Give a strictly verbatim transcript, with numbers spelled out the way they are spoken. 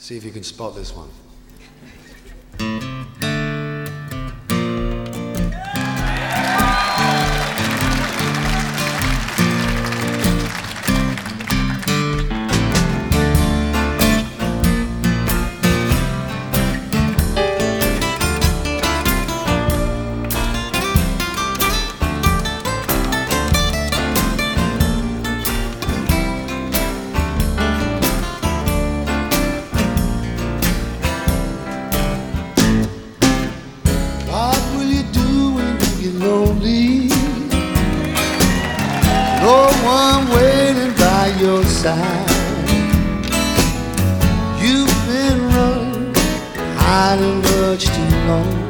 See if you can spot this one. Lonely, no one waiting by your side. You've been running, hiding much too long.